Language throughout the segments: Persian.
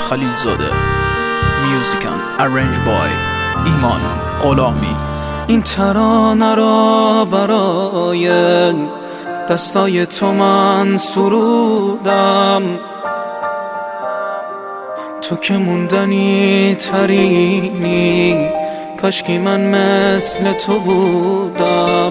خلیلزاده. میوزیکن ارنج بای ایمان غلامی. این ترانه را برای دستای تو من سرودم، تو که موندنی ترینی، کاشکی من مثل تو بودم.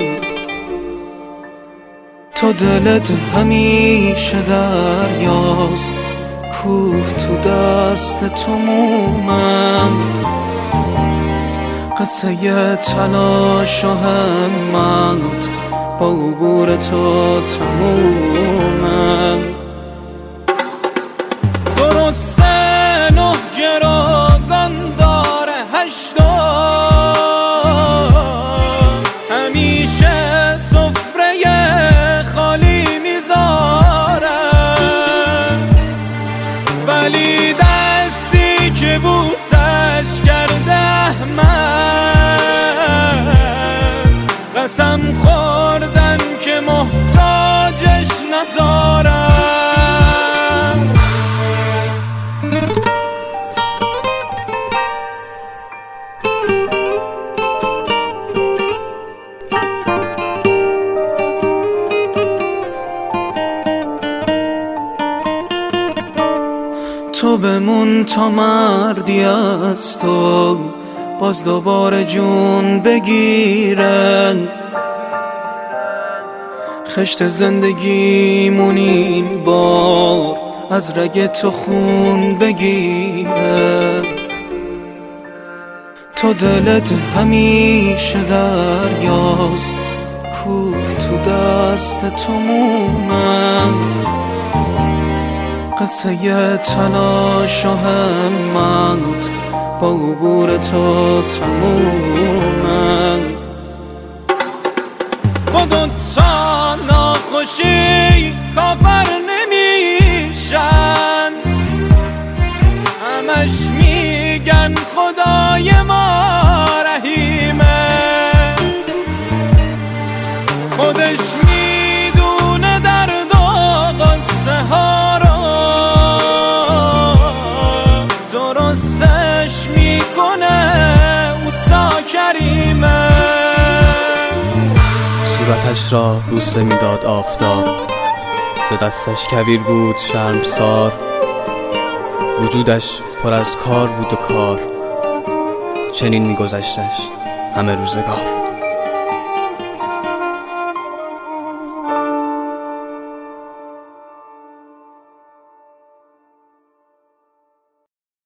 تو دلت همیشه دریاست، کوه تو دست تو مومن، قصه تلاش و همت با عبور تو تمومن. درسته 9 گروگان داره 80، همیشه سفره خالی میذاره، ولی دستی که بوسش کرده من، قسم خوردن که محتاجش نذارم. تو بمون تا مردی از تو باز دوباره جون بگیرن، خشت زندگیمون این بار از رگ تو خون بگیره. تو دلت همیشه دریاست، کوه تو دست تو مومن، قصه تلاش و همت با عبور تو تمومن. با دوتا ناخوشی کافر نمیشن، همش میگن خدای ما رحیمه، خودش میدونه درد و قصه ها رو، درستش میکنه اوسا کریمه. صورتش را بوسه میداد آفتاب، ز دستش کویر بود شرمسار، وجودش پر از کار بود و کار، چنین میگذشتش همه روزگار.